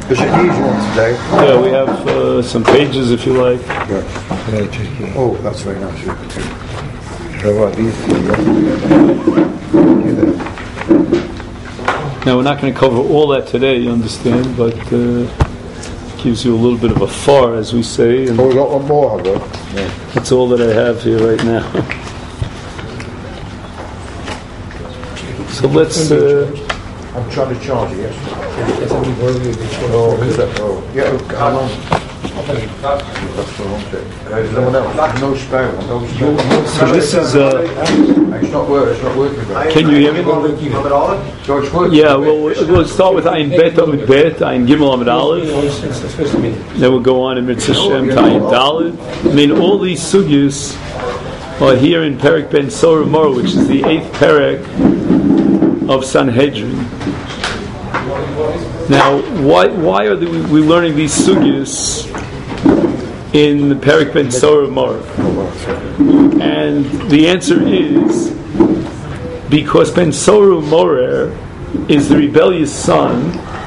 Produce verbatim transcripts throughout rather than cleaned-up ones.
Is it an easy one today? Yeah, we have uh, some pages if you like. Yeah. Oh, that's very nice. Now, we're not going to cover all that today, you understand, but uh, gives you a little bit of a far, as we say. And oh, we got one more, have we? Yeah. That's all that I have here right now. So let's... Uh, I'm trying to charge it, yes. Oh, is that? Oh, yeah, okay. How long? That's the wrong bit. There's no one else. No spare one. No spare one. So this is... Uh, it's not working. It's not working. Can you hear me? So it's working. Yeah, well, we'll start with Ayin Bet Amid Bet, Ayin Gimel Amid Aleph. Then we'll go on in Mitzvah Shem to Ayin Dalet. I mean, all these sugyas are here in Perek Ben Sorah Mor, which is the eighth Perek of Sanhedrin. Now, why why are the, we learning these sugyas in the Perek Ben Sorah Mor? And the answer is because Ben Sorah Morer is the rebellious son.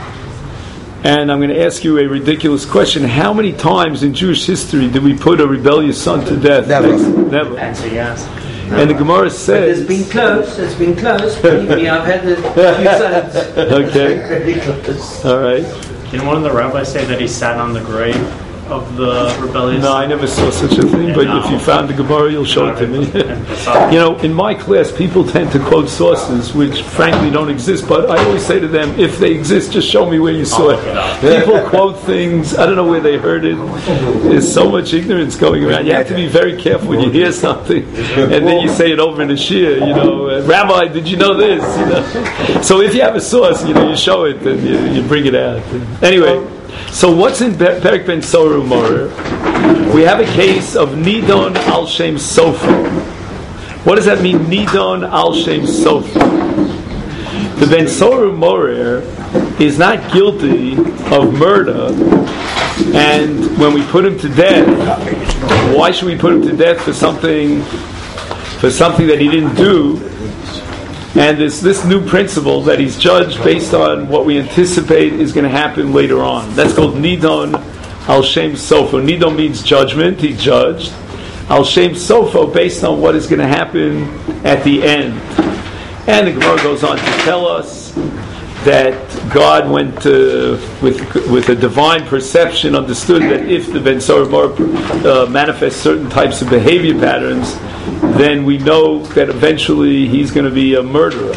And I'm going to ask you a ridiculous question: how many times in Jewish history did we put a rebellious son to death? Never. Never. Answer yes. And the Gemara says... But it's been close, it's been close. Believe me, I've had a few sons. Okay. Really close. All right. Didn't one of the rabbis say that he sat on the grave of the rebellious? No, I never saw such a thing, but if you found the Gemara, you'll show it to me. You know, in my class, people tend to quote sources which frankly don't exist, but I always say to them, if they exist, just show me where you saw it. People quote things, I don't know where they heard it. There's so much ignorance going around. You have to be very careful when you hear something, and then you say it over in a shir, you know, uh, Rabbi, did you know this? You know? So if you have a source, you know, you show it, and you, you bring it out. Anyway, so what's in Perek Ben Sorah Mor? We have a case of Nidon al Shem Sofo. What does that mean, Nidon al Shem Sofo? The Ben Sorah Mor is not guilty of murder, and when we put him to death, why should we put him to death for something for something that he didn't do? And there's this new principle that he's judged based on what we anticipate is going to happen later on. That's called Nidon al Shem Sofo. Nidon means judgment, he judged. Al Shem Sofo, based on what is going to happen at the end. And the Gemara goes on to tell us that God went to, with with a divine perception, understood that if the Ben Sorah Mor uh, manifests certain types of behavior patterns, then we know that eventually he's going to be a murderer.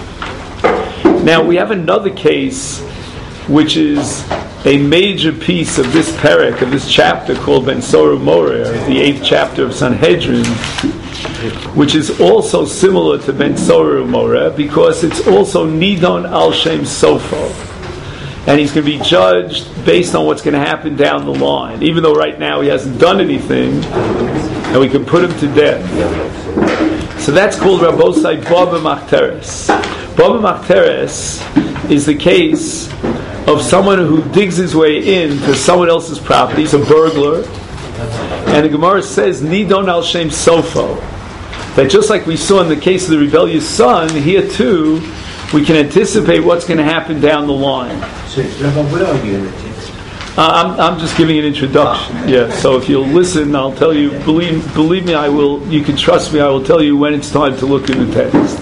Now we have another case which is a major piece of this perek, of this chapter called Ben Sorah Mor, the eighth chapter of Sanhedrin, which is also similar to Ben Sorah Mor because it's also Nidon al Shem Sofo. And he's going to be judged based on what's going to happen down the line. Even though right now he hasn't done anything, and we can put him to death. So that's called Rabbosai Baba Machteres. Baba Machteres is the case of someone who digs his way into someone else's property. He's a burglar. And the Gemara says, Nidon al Shem Sofo. That just like we saw in the case of the rebellious son, here too, we can anticipate what's going to happen down the line. So, Rabbi, where are you in the text? Uh, I'm, I'm just giving an introduction. Oh. Yeah, so if you'll listen, I'll tell you. Believe, believe me, I will. You can trust me. I will tell you when it's time to look in the text.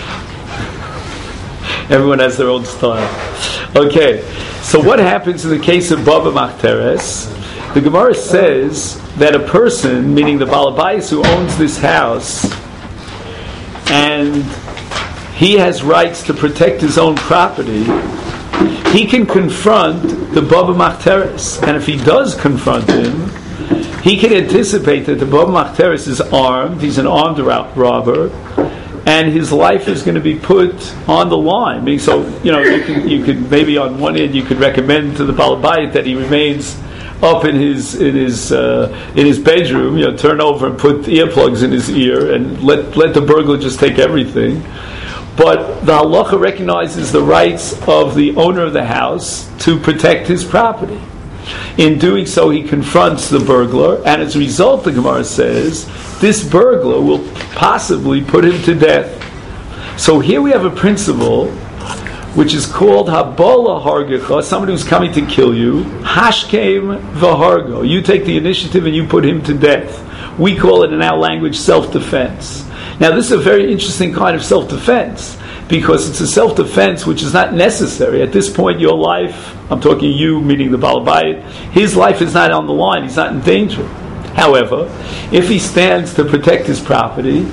Everyone has their own style. Okay, so what happens in the case of Baba Machteres? The Gemara says that a person, meaning the Baal Habayis who owns this house, and he has rights to protect his own property, he can confront the Baba Machteres. And if he does confront him, he can anticipate that the Baba Machteres is armed, he's an armed robber, and his life is going to be put on the line. I mean, so, you know, you can, you could maybe on one end you could recommend to the Baal Habayis that he remains up in his in his uh, in his bedroom, you know, turn over and put earplugs in his ear and let let the burglar just take everything. But the halacha recognizes the rights of the owner of the house to protect his property. In doing so, he confronts the burglar, and as a result, the Gemara says, this burglar will possibly put him to death. So here we have a principle which is called Habola Hargecha, somebody who's coming to kill you. Hashkem v'hargo. You take the initiative and you put him to death. We call it in our language self-defense. Now this is a very interesting kind of self-defense, because it's a self-defense which is not necessary. At this point in your life, I'm talking you, meaning the Baal Bayit, his life is not on the line, he's not in danger. However, if he stands to protect his property,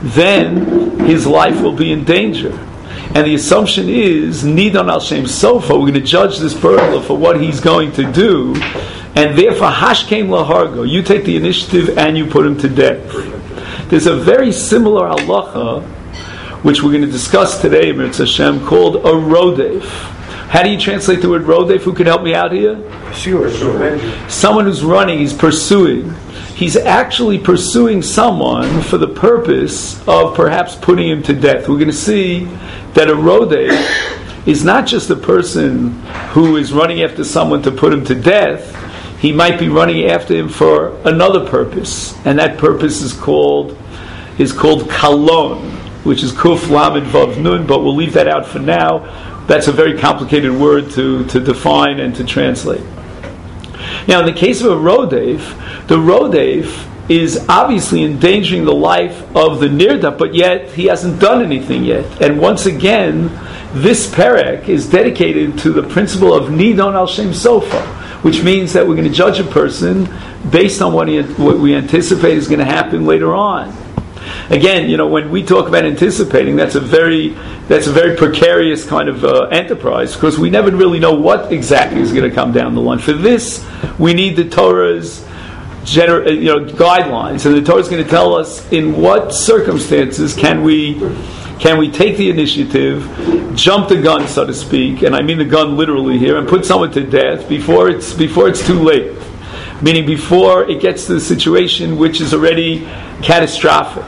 then his life will be in danger. And the assumption is, Nidon al Shem Sofa, we're going to judge this burglar for what he's going to do, and therefore, Hashkem lahargo, you take the initiative and you put him to death. There's a very similar halacha, which we're going to discuss today, Mirz Hashem, called a rodef. How do you translate the word rodef? Who can help me out here? Sure, sure. Someone who's running, he's pursuing. He's actually pursuing someone for the purpose of perhaps putting him to death. We're going to see that a rodef is not just a person who is running after someone to put him to death. He might be running after him for another purpose, and that purpose is called is called kalon, which is kuf lamed vav nun, but we'll leave that out for now. That's a very complicated word to, to define and to translate. Now, in the case of a rodef, the rodef is obviously endangering the life of the nirda, but yet he hasn't done anything yet. And once again, this perek is dedicated to the principle of nidon al shem sofa, which means that we're going to judge a person based on what, he, what we anticipate is going to happen later on. Again, you know, when we talk about anticipating, that's a very that's a very precarious kind of uh, enterprise, because we never really know what exactly is going to come down the line. For this, we need the Torah's gener- you know, guidelines, and the Torah is going to tell us in what circumstances can we can we take the initiative, jump the gun, so to speak, and I mean the gun literally here, and put someone to death before it's before it's too late. Meaning before it gets to the situation which is already catastrophic.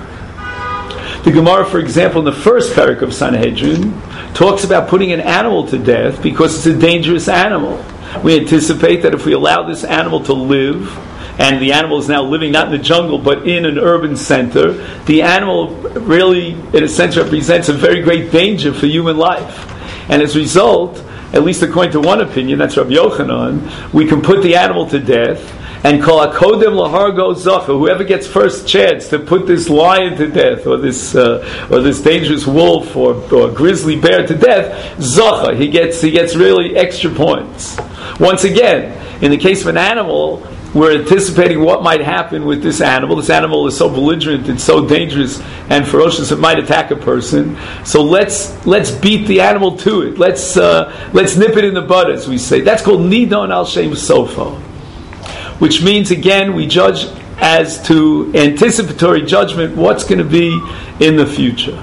The Gemara, for example, in the first parak of Sanhedrin, talks about putting an animal to death because it's a dangerous animal. We anticipate that if we allow this animal to live, and the animal is now living not in the jungle but in an urban center, the animal really, in a sense, represents a very great danger for human life. And as a result, at least according to one opinion, that's Rabbi Yochanan, we can put the animal to death and call a kodem lahargo zacha. Whoever gets first chance to put this lion to death, or this uh, or this dangerous wolf or, or grizzly bear to death, zacha. He gets he gets really extra points. Once again, in the case of an animal, we're anticipating what might happen with this animal. This animal is so belligerent, it's so dangerous and ferocious, it might attack a person. So let's let's beat the animal to it. Let's uh, let's nip it in the bud, as we say. That's called nidon al shem sofa, which means again we judge as to anticipatory judgment what's going to be in the future.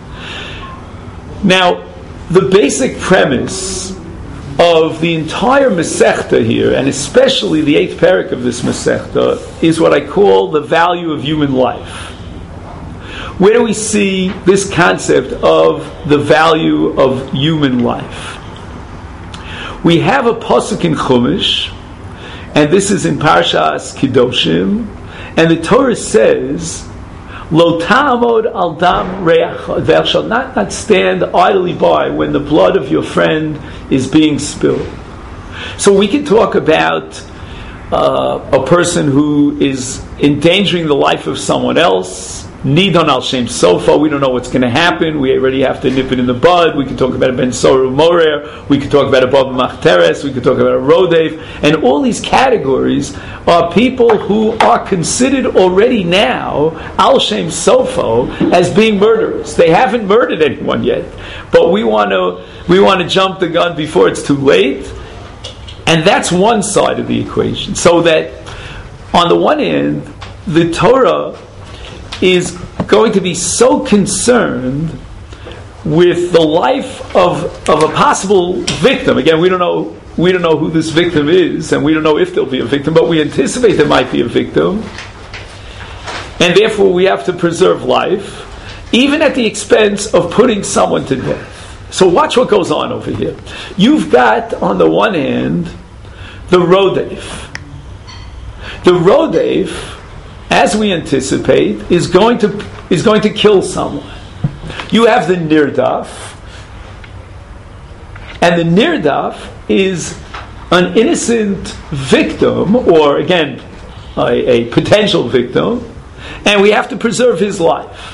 Now, the basic premise of the entire Masechta here, and especially the eighth parak of this Masechta, is what I call the value of human life. Where do we see this concept of the value of human life? We have a pasuk in Chumash, and this is in Parshas Kedoshim, and the Torah says, Lo ta'amod al dam reach, thou shalt not, not stand idly by when the blood of your friend is being spilled. So we can talk about uh, a person who is endangering the life of someone else, nidon al shem sofa, we don't know what's going to happen, we already have to nip it in the bud. We can talk about a ben soru morer, we can talk about a baba machteres, we can talk about a rodef, and all these categories are people who are considered already now al shem sofa as being murderers. They haven't murdered anyone yet, but we want to we want to jump the gun before it's too late, and that's one side of the equation. So that on the one hand, the Torah is going to be so concerned with the life of of a possible victim. Again, we don't know we don't know who this victim is, and we don't know if there'll be a victim, but we anticipate there might be a victim, and therefore we have to preserve life, even at the expense of putting someone to death. So watch what goes on over here. You've got, on the one hand, the rodef. The rodef, as we anticipate, is going to is going to kill someone. You have the nirdaf, And the nirdaf is an innocent victim, or again, a, a potential victim, and we have to preserve his life.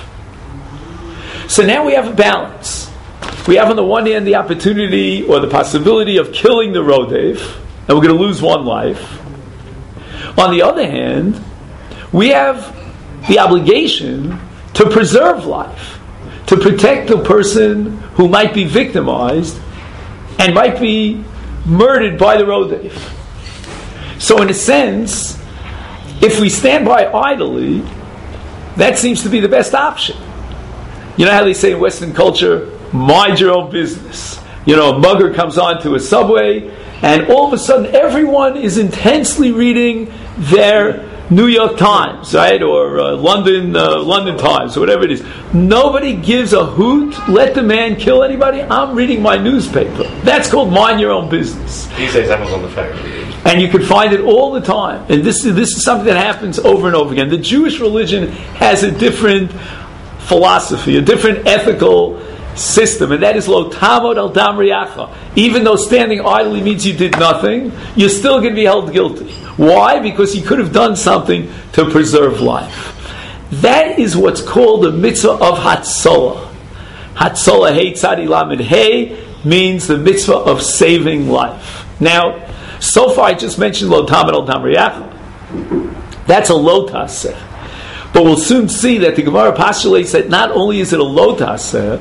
So now we have a balance. We have on the one hand the opportunity or the possibility of killing the Rodev, and we're going to lose one life. On the other hand, we have the obligation to preserve life, to protect the person who might be victimized and might be murdered by the Rodev. So in a sense, if we stand by idly, that seems to be the best option. You know how they say in Western culture, mind your own business. You know, a mugger comes onto a subway, and all of a sudden everyone is intensely reading their New York Times, right, or uh, London uh, London Times, or whatever it is. Nobody gives a hoot. Let the man kill anybody. I'm reading my newspaper. That's called mind your own business. These days, everyone's on the phone. And you can find it all the time. And this is this is something that happens over and over again. The Jewish religion has a different philosophy, a different ethical system, and that is lo tamod al dam riacha. Even though standing idly means you did nothing, you're still going to be held guilty. Why? Because you could have done something to preserve life. That is what's called the mitzvah of Hatzolah. Hatzolah Hey Tzadi Lamed Hey means the mitzvah of saving life. Now, so far I just mentioned lo tamod al dam riacha. That's a lo taseh. But we'll soon see that the Gemara postulates that not only is it a lo taseh,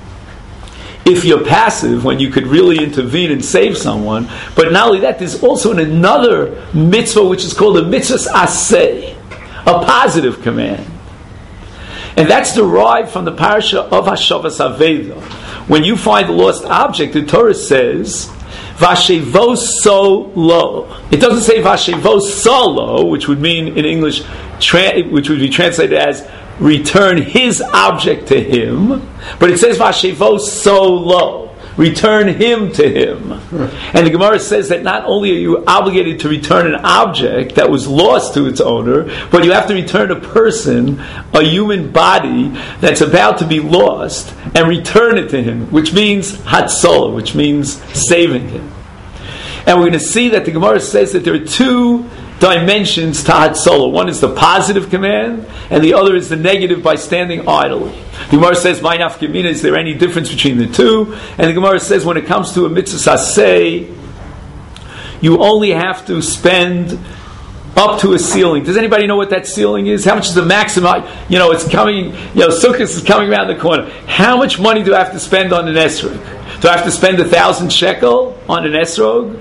if you're passive, when you could really intervene and save someone, but not only that, there's also an another mitzvah which is called a mitzvah aseh, a positive command. And that's derived from the parasha of Hashavas Aveda. When you find a lost object, the Torah says, Vashevo so lo. It doesn't say Vashevo solo, which would mean in English, tra- which would be translated as return his object to him, but it says Vashevo so lo, return him to him. And the Gemara says that not only are you obligated to return an object that was lost to its owner, but you have to return a person, a human body that's about to be lost, and return it to him, which means Hatzolah, which means saving him. And we're going to see that the Gemara says that there are two dimensions to Hatzolah. One is the positive command, and the other is the negative by standing idly. The Gemara says, "My nafkamina, is there any difference between the two?" And the Gemara says, when it comes to a mitzvah aseh, you only have to spend up to a ceiling. Does anybody know what that ceiling is? How much is the maximum? You know, it's coming, you know, Sukkot is coming around the corner. How much money do I have to spend on an esrog? Do I have to spend a thousand shekel on an esrog?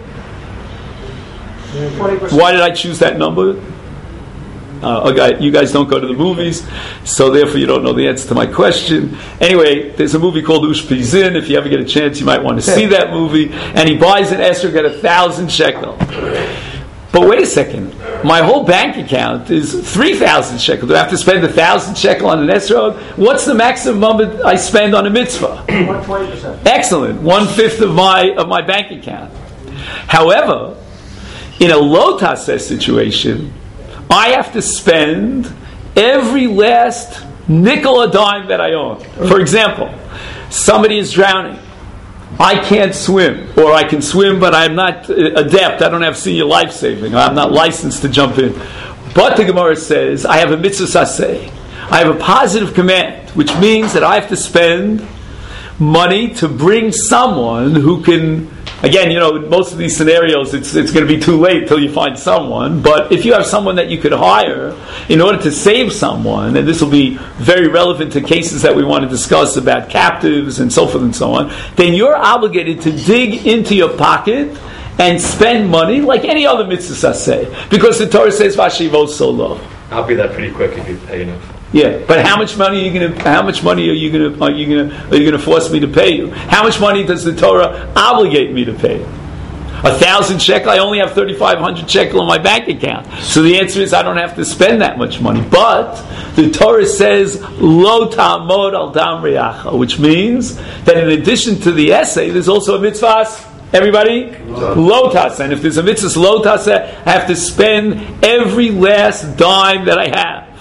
Why did I choose that number? Uh, okay, you guys don't go to the movies, so therefore you don't know the answer to my question. Anyway, there's a movie called Ushpizin. If you ever get a chance, you might want to see that movie. And he buys an esrog at a thousand shekel. But wait a second, my whole bank account is three thousand shekel. Do I have to spend a thousand shekel on an esrog? What's the maximum number I spend on a mitzvah? one hundred twenty percent. Excellent, one fifth of my of my bank account. However, in a lo taseh situation, I have to spend every last nickel or dime that I own. For example, somebody is drowning. I can't swim, or I can swim, but I'm not adept. I don't have senior life saving. I'm not licensed to jump in. But the Gemara says I have a mitzvah aseh. I have a positive command, which means that I have to spend money to bring someone who can. Again, you know, in most of these scenarios, it's it's going to be too late till you find someone. But if you have someone that you could hire in order to save someone, and this will be very relevant to cases that we want to discuss about captives and so forth and so on, then you're obligated to dig into your pocket and spend money like any other mitzvah aseh, because the Torah says "Vashivo solo." I'll be there pretty quick if you pay enough. Yeah, but how much money are you going to? How much money are you going to? Are you going to? Are you going to force me to pay you? How much money does the Torah obligate me to pay? A thousand shekel. I only have thirty-five hundred shekel in my bank account. So the answer is I don't have to spend that much money. But the Torah says lo ta'amod al dam riacha, which means that in addition to the essay, there's also a mitzvah. Everybody, lo taseh. And if there's a mitzvah lo taseh, I have to spend every last dime that I have.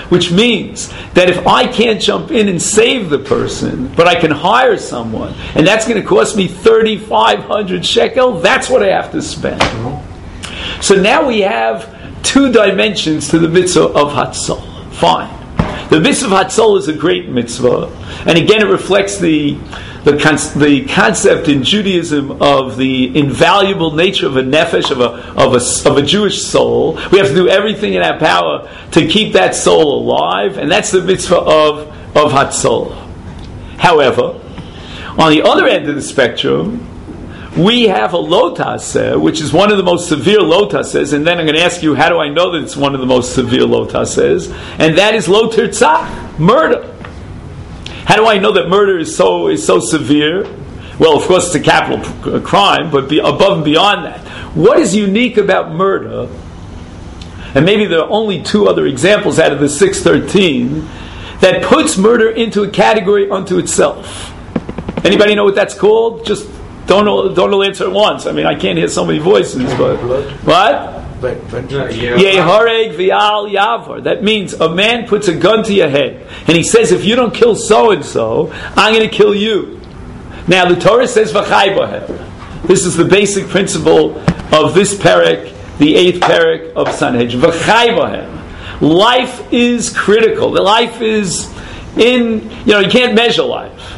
which means that if I can't jump in and save the person, but I can hire someone, and that's going to cost me thirty-five hundred shekel, that's what I have to spend. So now we have two dimensions to the mitzvah of Hatzol. Fine. The mitzvah of Hatzol is a great mitzvah, and again it reflects the the, con- the concept in Judaism of the invaluable nature of a nefesh, of a, of a of a Jewish soul. We have to do everything in our power to keep that soul alive, and that's the mitzvah of of Hatzol. However, on the other end of the spectrum, we have a lotaseh, which is one of the most severe lotasehs, and then I'm going to ask you, how do I know that it's one of the most severe lotasehs? And that is lo tirtzach, murder. How do I know that murder is so is so severe? Well, of course, it's a capital p- crime, but be, above and beyond that, what is unique about murder? And maybe there are only two other examples out of the six thirteen that puts murder into a category unto itself. Anybody know what that's called? Just Don't all, don't all answer at once. I mean, I can't hear so many voices, but what? Yehareg vial yavar. That means a man puts a gun to your head, and he says, "If you don't kill so and so, I'm going to kill you." Now, the Torah says v'chai bohem. This is the basic principle of this perek, the eighth perek of Sanhedrin. V'chai bohem. Life is critical. The life is in. You know, you can't measure life,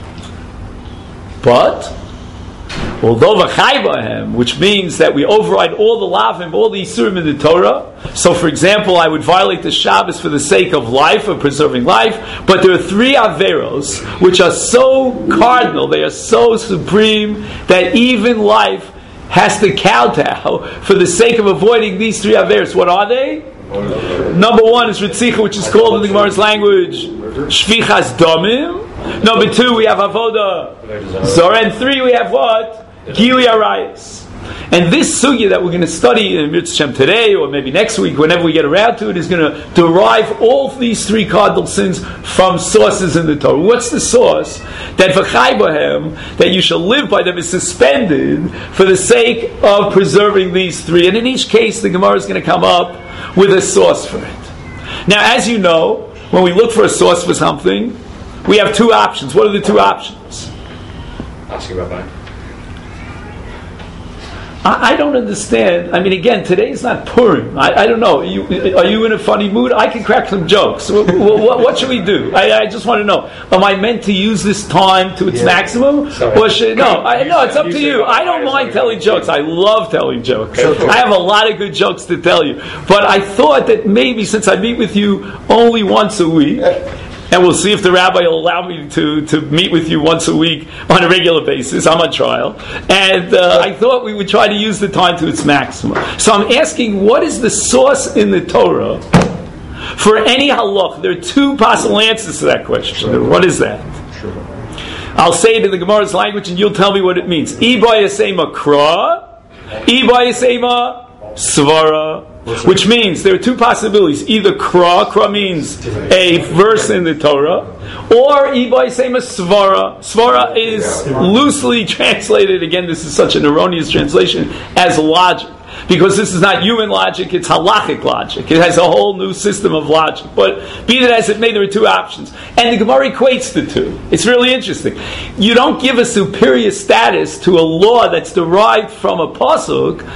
but although v'chai b'hem, which means that we override all the lavim, all the isurim in the Torah. So, for example, I would violate the Shabbos for the sake of life, of preserving life. But there are three averos which are so cardinal, they are so supreme, that even life has to kowtow for the sake of avoiding these three averos. What are they? Number one is ritzicha, which is called in the Gemara's language shvichas domim. Number two, we have avoda zara, and three, we have what? Gili arayis. And this sugya that we're going to study in Mitzvah today, or maybe next week, whenever we get around to it, is going to derive all these three cardinal sins from sources in the Torah. What's the source? That v'chai bohem, that you shall live by them, is suspended for the sake of preserving these three. And in each case, the Gemara is going to come up with a source for it. Now, as you know, when we look for a source for something, we have two options. What are the two options? Ask you Rabbi. I, I don't understand. I mean, again, today is not Purim. I, I don't know. Are you, are you in a funny mood? I can crack some jokes. what, what, what should we do? I, I just want to know. Am I meant to use this time to its yeah. maximum? Sorry. Or should, no, I, no, it's up to you. I don't mind telling jokes. I love telling jokes. I have a lot of good jokes to tell you. But I thought that maybe since I meet with you only once a week, and we'll see if the rabbi will allow me to, to meet with you once a week on a regular basis. I'm on trial. And uh, I thought we would try to use the time to its maximum. So I'm asking, what is the source in the Torah for any halach? There are two possible answers to that question. Sure. What is that? Sure. I'll say it in the Gemara's language and you'll tell me what it means. Iba yasema kra, Iba yasema svara. Which means there are two possibilities. Either kra, kra means a verse in the Torah, or ibai sema svara. Svara is loosely translated, again this is such an erroneous translation, as logic. Because this is not human logic, it's halachic logic. It has a whole new system of logic. But be that as it may, there are two options. And the Gemara equates the two. It's really interesting. You don't give a superior status to a law that's derived from a pasuk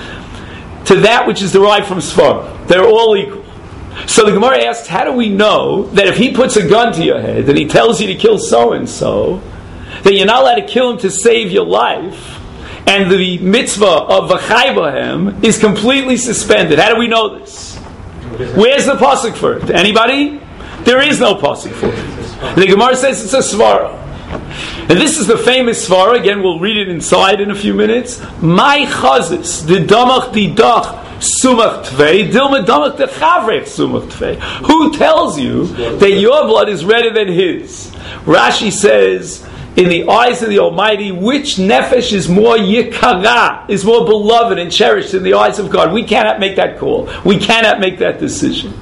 to that which is derived from Sfar. They're all equal. So the Gemara asks, how do we know that if he puts a gun to your head and he tells you to kill so-and-so, that you're not allowed to kill him to save your life, and the mitzvah of v'chai bohem is completely suspended? How do we know this? Where's the pasuk for it? Anybody? There is no pasuk for it. The Gemara says it's a svara. And this is the famous svara. Again, we'll read it inside in a few minutes. My chazis, the damach didach sumach tvei, dilma damach dechavrech sumach tvei. Who tells you that your blood is redder than his? Rashi says, in the eyes of the Almighty, which nefesh is more yikara, is more beloved and cherished in the eyes of God? We cannot make that call. We cannot make that decision.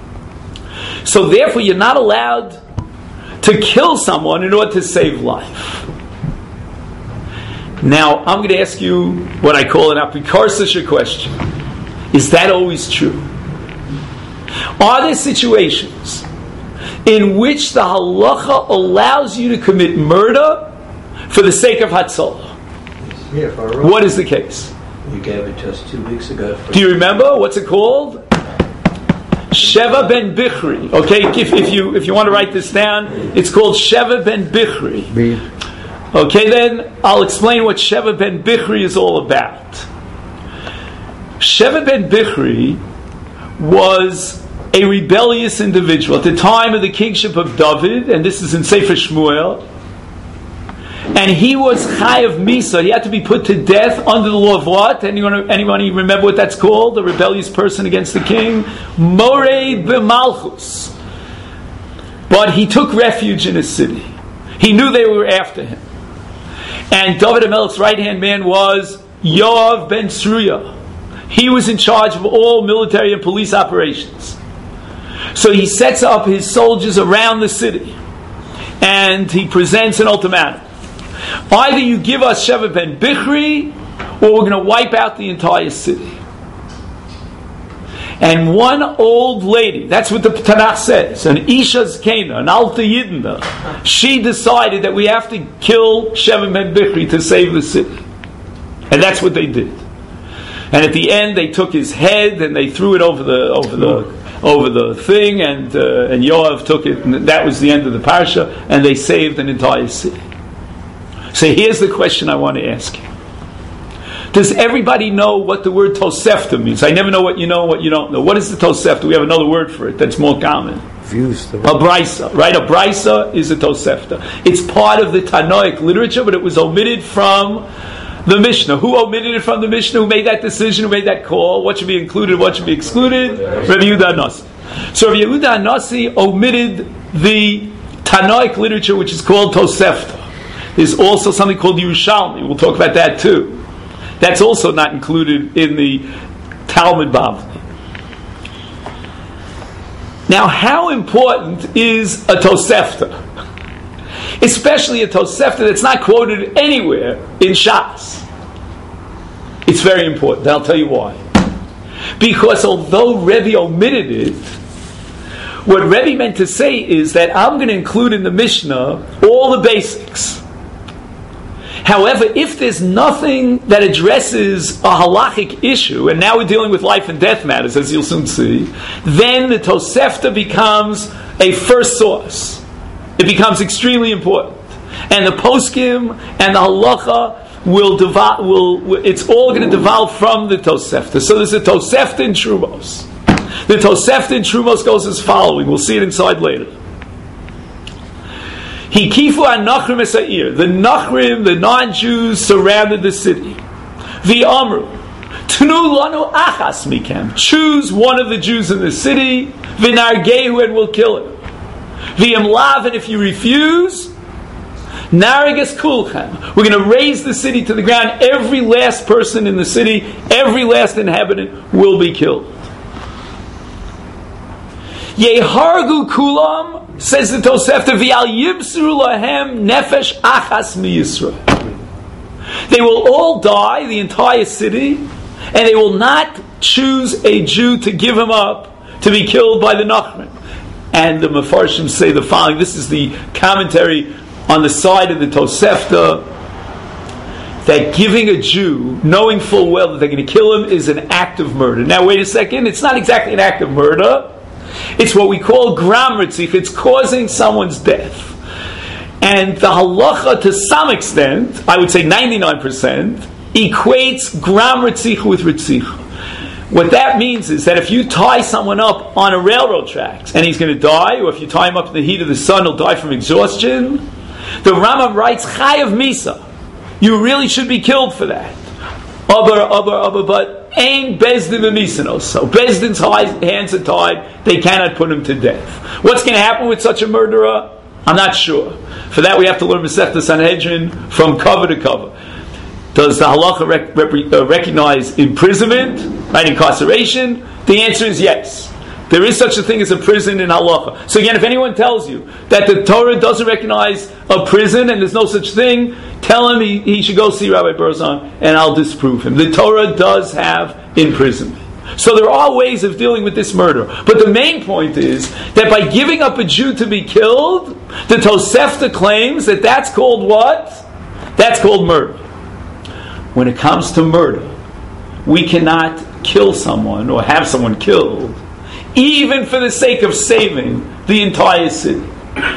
So therefore, you're not allowed to kill someone in order to save life. Now, I'm going to ask you what I call an apikarsisha question. Is that always true? Are there situations in which the halacha allows you to commit murder for the sake of Hatzalah. Yeah, for a What is the case? You gave it to us two weeks ago. Do you remember? What's it called? Sheva ben Bichri. Okay, if, if you if you want to write this down, it's called Sheva ben Bichri. Okay, then I'll explain what Sheva ben Bichri is all about. Sheva ben Bichri was a rebellious individual at the time of the kingship of David, and this is in Sefer Shmuel. And he was Chayav Misa. He had to be put to death under the law of what? Anyone, anybody remember what that's called? A rebellious person against the king? Morei b'malchus. But he took refuge in a city. He knew they were after him. And David HaMelech's right-hand man was Yoav ben Tzruya. He was in charge of all military and police operations. So he sets up his soldiers around the city. And he presents an ultimatum. Either you give us Sheva ben Bichri, or we're going to wipe out the entire city. And one old lady, that's what the Tanakh says, an Isha Zkena, an Alta Yidna, she decided that we have to kill Sheva ben Bichri to save the city. And that's what they did. And at the end, they took his head and they threw it over the over the over the thing, and uh, and Yoav took it, and that was the end of the parsha, and they saved an entire city. So here's the question I want to ask you. Does everybody know what the word Tosefta means? I never know what you know and what you don't know. What is the Tosefta? We have another word for it that's more common. Views. A Brisa, right? A Brisa is a Tosefta. It's part of the Tanoic literature, but it was omitted from the Mishnah. Who omitted it from the Mishnah? Who made that decision? Who made that call? What should be included? What should be excluded? Rabbi Yehuda HaNasi. So Rabbi Yehuda HaNasi omitted the Tanoic literature, which is called Tosefta. There's also something called Yerushalmi. We'll talk about that too. That's also not included in the Talmud Bavli. Now, how important is a Tosefta? Especially a Tosefta that's not quoted anywhere in Shas. It's very important. I'll tell you why. Because although Rebbe omitted it, what Rebbe meant to say is that I'm going to include in the Mishnah all the basics. However, if there's nothing that addresses a halachic issue, and now we're dealing with life and death matters, as you'll soon see, then the Tosefta becomes a first source. It becomes extremely important. And the poskim and the halacha will devolve, will, it's all going to devolve from the Tosefta. So there's a Tosefta in Trumos. The Tosefta in Trumos goes as following. We'll see it inside later. Hikifu an-Nachrim es-Ha'ir. The Nachrim, the non-Jews, surrounded the city. V'amru, Tnu lanu achas mikem. Choose one of the Jews in the city. V'nargehu, and we'll kill him. V'yem lav, and if you refuse, nariges kulchem. We're going to raise the city to the ground. Every last person in the city, every last inhabitant will be killed. Yehargu kulam, says the Tosefta, v'al yibsru lahem nefesh achas miyisrael. They will all die, the entire city, and they will not choose a Jew to give him up to be killed by the Nachrim. And the Mefarshim say the following. This is the commentary on the side of the Tosefta, that giving a Jew, knowing full well that they're going to kill him, is an act of murder. Now wait a second, it's not exactly an act of murder. It's what we call gram ritzich. It's causing someone's death. And the halacha, to some extent, I would say ninety-nine percent, equates gram ritzich with ritzich. What that means is that if you tie someone up on a railroad tracks and he's going to die, or if you tie him up in the heat of the sun, he'll die from exhaustion, the Rambam writes, Chayav Misa. You really should be killed for that. Aber, aber, aber, but Ain Bezdin v'misanos. So Bezdin's hands are tied. They cannot put him to death. What's going to happen with such a murderer? I'm not sure. For that we have to learn Masechta Sanhedrin from cover to cover. Does the halacha rec- rec- uh, recognize imprisonment, right, incarceration? The answer is yes. There is such a thing as a prison in halacha. So again, if anyone tells you that the Torah doesn't recognize a prison and there's no such thing, tell him he, he should go see Rabbi Berzon and I'll disprove him. The Torah does have imprisonment. So there are ways of dealing with this murder. But the main point is that by giving up a Jew to be killed, the Tosefta claims that that's called what? That's called murder. When it comes to murder, we cannot kill someone or have someone killed, even for the sake of saving the entire city.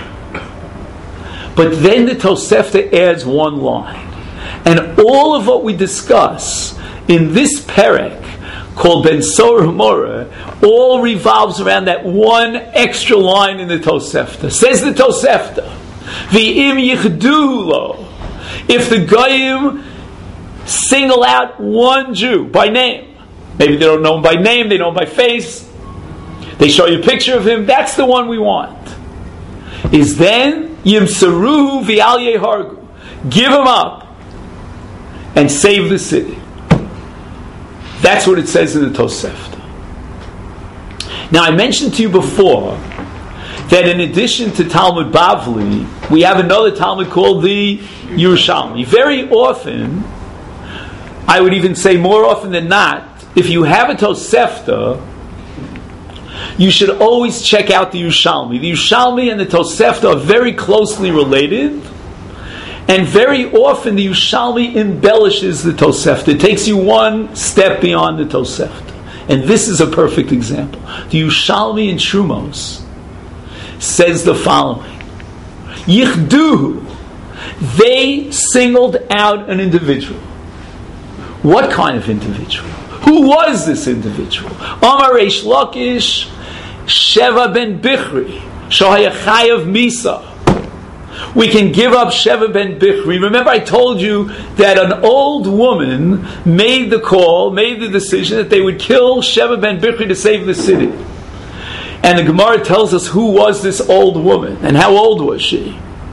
But then the Tosefta adds one line. And all of what we discuss in this perek, called Ben Sor Humora, all revolves around that one extra line in the Tosefta. Says the Tosefta, V'im yichduhu lo, if the Goyim single out one Jew by name, maybe they don't know him by name, they know him by face, they show you a picture of him, that's the one we want, is then Yimsaruhu V'al Yehargu, give him up and save the city. That's what it says in the Tosefta. Now, I mentioned to you before that in addition to Talmud Bavli, we have another Talmud called the Yerushalmi. Very often, I would even say more often than not, if you have a Tosefta, you should always check out the Yerushalmi. The Yerushalmi and the Tosefta are very closely related, and very often the Yerushalmi embellishes the Tosefta. It takes you one step beyond the Tosefta. And this is a perfect example. The Yerushalmi in Trumos says the following. Yichduhu, they singled out an individual. What kind of individual? Who was this individual? Amar Reish Lakish, Sheva ben Bichri, Shahaya Chayav Misa. We can give up Sheva ben Bichri. Remember I told you that an old woman made the call, made the decision that they would kill Sheva ben Bichri to save the city. And the Gemara tells us who was this old woman and how old was she.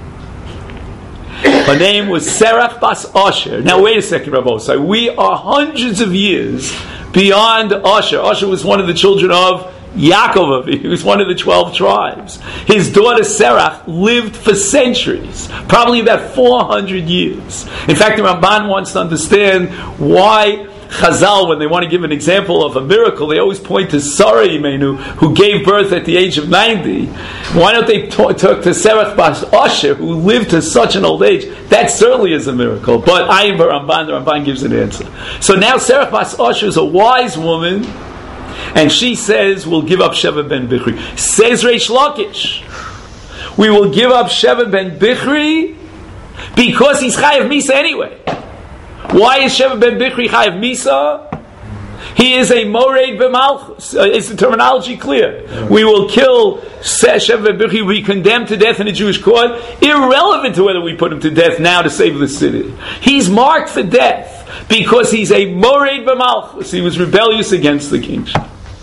Her name was Serach bas Asher. Now wait a second, Rabbi Osai. We are hundreds of years beyond Asher. Asher was one of the children of Yaakov, he was one of the twelve tribes. His daughter Serach lived for centuries, probably about four hundred years. In fact, the Ramban wants to understand why Chazal, when they want to give an example of a miracle, they always point to Sarah Imenu, who gave birth at the age of ninety. Why don't they talk, talk to Serach bas Asher, who lived to such an old age? That certainly is a miracle. But Ayin Ramban, the Ramban gives an answer. So now Serach bas Asher is a wise woman, and she says, we'll give up Sheva ben Bichri. Says Reish Lakish, we will give up Sheva ben Bichri because he's Chayav Misa anyway. Why is Sheva ben Bichri Chayav Misa? He is a Moreid b'Malchus. Uh, is the terminology clear? Yeah. We will kill Sheva ben Bichri, we condemn to death in a Jewish court, irrelevant to whether we put him to death now to save the city. He's marked for death because he's a Moreid b'Malchus. He was rebellious against the kingship.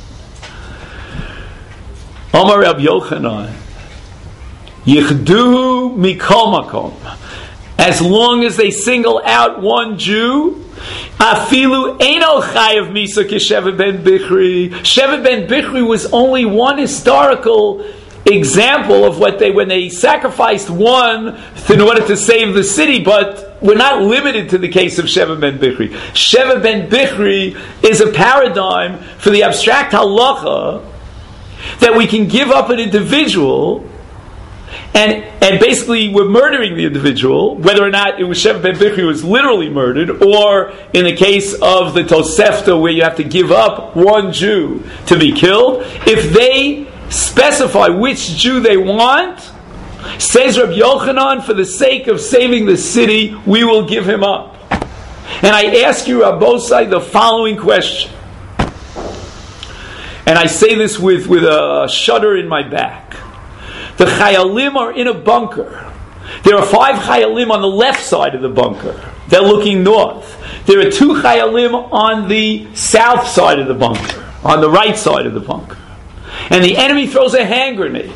Omar Rab Yochanan, Yichduhu mikol makom. As long as they single out one Jew, afilu eino chayav misa k'Sheva ben Bichri. Sheva ben Bichri was only one historical example of what they, when they sacrificed one in order to save the city, but we're not limited to the case of Sheva ben Bichri. Sheva ben Bichri is a paradigm for the abstract halacha that we can give up an individual and and basically we're murdering the individual, whether or not it was Sheva ben Bichri who was literally murdered, or in the case of the Tosefta where you have to give up one Jew to be killed. If they specify which Jew they want, says Rabbi Yochanan, for the sake of saving the city, we will give him up. And I ask you, Rabbosai, the following question. And I say this with, with a shudder in my back. The Chayalim are in a bunker. There are five Chayalim on the left side of the bunker. They're looking north. There are two Chayalim on the south side of the bunker, on the right side of the bunker. And the enemy throws a hand grenade.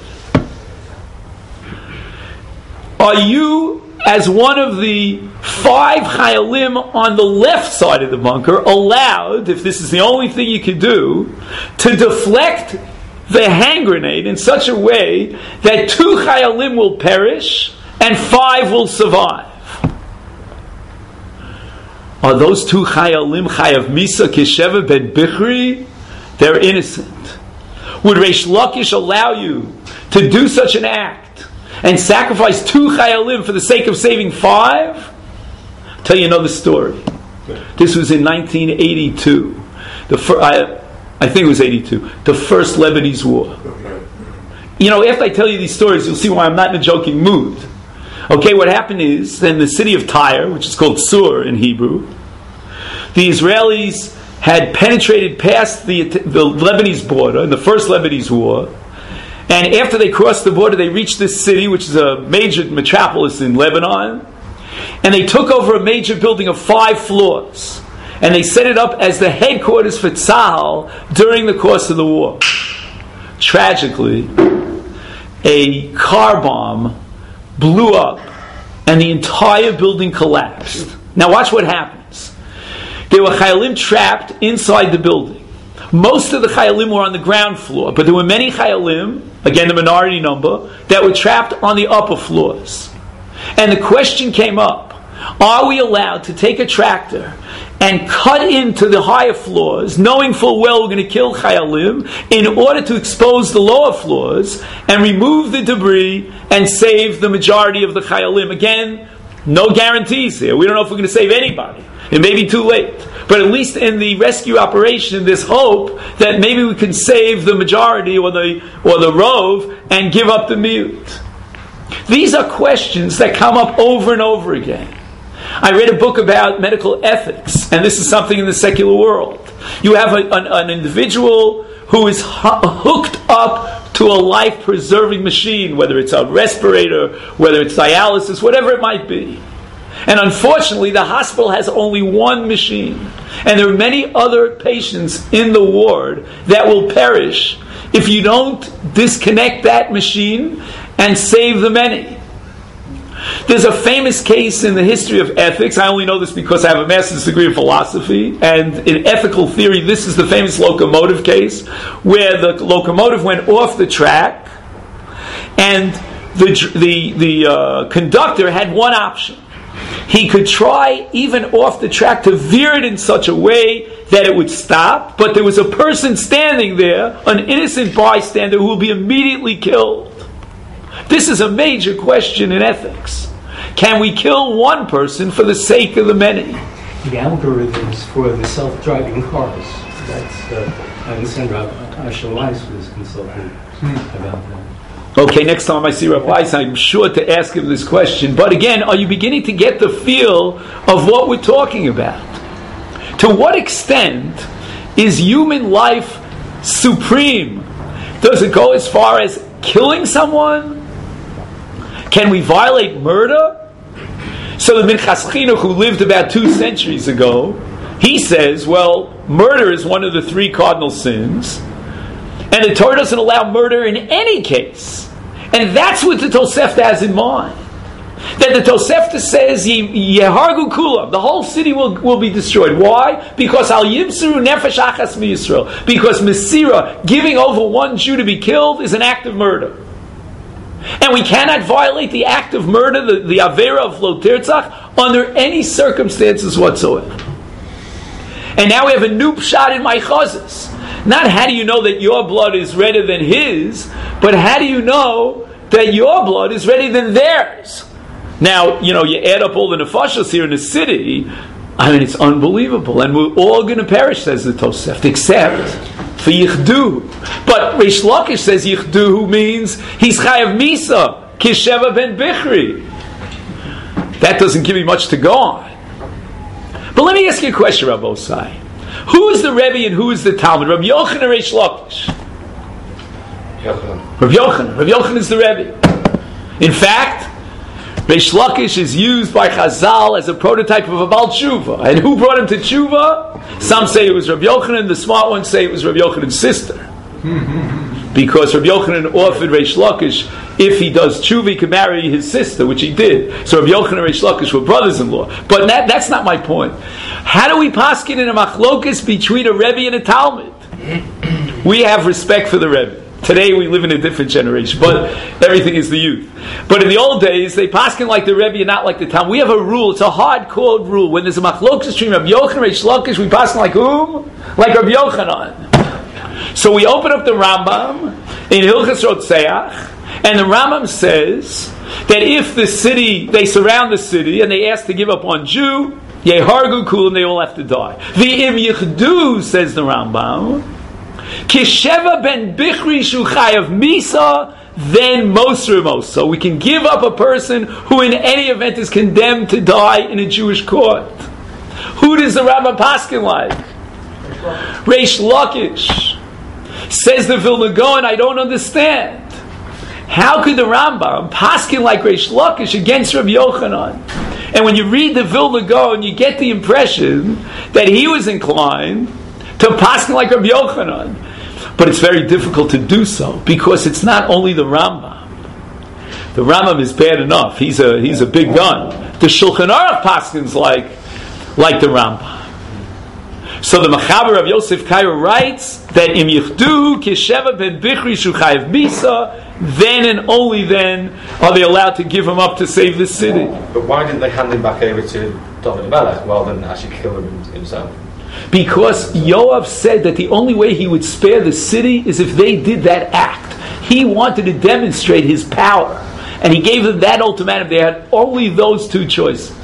Are you, as one of the five Chayalim on the left side of the bunker, allowed, if this is the only thing you can do, to deflect the hand grenade in such a way that two Chayalim will perish and five will survive? Are those two Chayalim Chayav Misa K'Sheva ben Bichri? They're innocent. Would Reish Lakish allow you to do such an act and sacrifice two chayalim for the sake of saving five? I'll tell you another story. This was in nineteen eighty-two. The fir- I, I think it was eighty-two. The first Lebanese war. You know, after I tell you these stories, you'll see why I'm not in a joking mood. Okay, what happened is, in the city of Tyre, which is called Sur in Hebrew, the Israelis had penetrated past the, the Lebanese border in the first Lebanese war, and after they crossed the border, they reached this city, which is a major metropolis in Lebanon, and they took over a major building of five floors, and they set it up as the headquarters for Tzahal during the course of the war. Tragically, a car bomb blew up, and the entire building collapsed. Now watch what happens. There were chayalim trapped inside the building. Most of the chayalim were on the ground floor, but there were many chayalim, again the minority number, that were trapped on the upper floors. And the question came up, are we allowed to take a tractor and cut into the higher floors, knowing full well we're going to kill chayalim, in order to expose the lower floors and remove the debris and save the majority of the chayalim? Again, no guarantees here. We don't know if we're going to save anybody. It may be too late. But at least in the rescue operation, there's hope that maybe we can save the majority or the or the rove and give up the mute. These are questions that come up over and over again. I read a book about medical ethics, and this is something in the secular world. You have a, an, an individual who is hu- hooked up to a life-preserving machine, whether it's a respirator, whether it's dialysis, whatever it might be. And unfortunately, the hospital has only one machine. And there are many other patients in the ward that will perish if you don't disconnect that machine and save the many. There's a famous case in the history of ethics. I only know this because I have a master's degree in philosophy. And in ethical theory, this is the famous locomotive case where the locomotive went off the track and the, the, the uh, conductor had one option. He could try, even off the track, to veer it in such a way that it would stop, but there was a person standing there, an innocent bystander, who will be immediately killed. This is a major question in ethics. Can we kill one person for the sake of the many? The algorithms for the self-driving cars. That's, uh, I understand Rabbi Asher Weiss was consulting about that. Okay, next time I see Rabbi Weiss, I'm sure to ask him this question. But again, are you beginning to get the feel of what we're talking about? To what extent is human life supreme? Does it go as far as killing someone? Can we violate murder? So the Minchas Chinuch, who lived about two centuries ago, he says, well, murder is one of the three cardinal sins, and the Torah doesn't allow murder in any case. And that's what the Tosefta has in mind. That the Tosefta says, Yehargu Kulam, the whole city will, will be destroyed. Why? Because Al Yimsuru Nefesh Achas MiYisrael. Because Mesira, giving over one Jew to be killed, is an act of murder. And we cannot violate the act of murder, the, the Avera of Lo Tirtzach, under any circumstances whatsoever. And now we have a new pshat in my chazes. Not how do you know that your blood is redder than his, but how do you know that your blood is redder than theirs? Now, you know, you add up all the nefashos here in the city, I mean, it's unbelievable. And we're all going to perish, says the Tosefta, except for Yichdu. But Reish Lakish says Yichdu means he's Chayav Misa, Kisheva ben Bichri. That doesn't give me much to go on. But let me ask you a question, Rabbi Osai. Who is the Rebbe and who is the Talmud? Rabbi Yochanan or Reish Lakish? Yochanan. Rabbi Yochanan. Rabbi Yochanan is the Rebbe. In fact, Reish Lakish is used by Chazal as a prototype of a Baal Tshuva. And who brought him to Tshuva? Some say it was Rabbi Yochanan. The smart ones say it was Rabbi Yochanan's sister. Because Rabbi Yochanan offered Reish Lakish, if he does Tshuva, he can marry his sister, which he did. So Rabbi Yochanan and Reish Lakish were brothers-in-law. But that, that's not my point. How do we paskin in a machlokas between a Rebbe and a Talmud? We have respect for the Rebbe. Today we live in a different generation, but everything is the youth. But in the old days, they paskin like the Rebbe and not like the Talmud. We have a rule, it's a hard-core rule. When there's a machlokas between Rabbi Yochanan and Reish Lakish, we paskin like whom? Like Rabbi Yochanan. So we open up the Rambam in Hilchos Rotzeach, and the Rambam says that if the city, they surround the city and they ask to give up one Jew, Yehargu Kul, and they all have to die. V'im Yichdu, says the Rambam, Kisheva ben Bichri Shuchayav Misa, then Mosra Mosa. We can give up a person who in any event is condemned to die in a Jewish court. Who does the Rambam paskin like? Reish Lakish. Says the Vilna Gaon, I don't understand. How could the Rambam paskin like Reish Lakish against Rabbi Yochanan? And when you read the Vilna Gaon, you get the impression that he was inclined to paskin like Rabbi Yochanan. But it's very difficult to do so because it's not only the Rambam. The Rambam is bad enough; he's a he's a big gun. The Shulchan Aruch paskins like like the Rambam. So the Machaber of Yosef Kaira writes that im yichdu kisheva ben bichri shuchayev misa, then and only then are they allowed to give him up to save the city. But why didn't they hand him back over to David Melech rather than actually kill him himself? Because Yoav said that the only way he would spare the city is if they did that act. He wanted to demonstrate his power, and he gave them that ultimatum. They had only those two choices.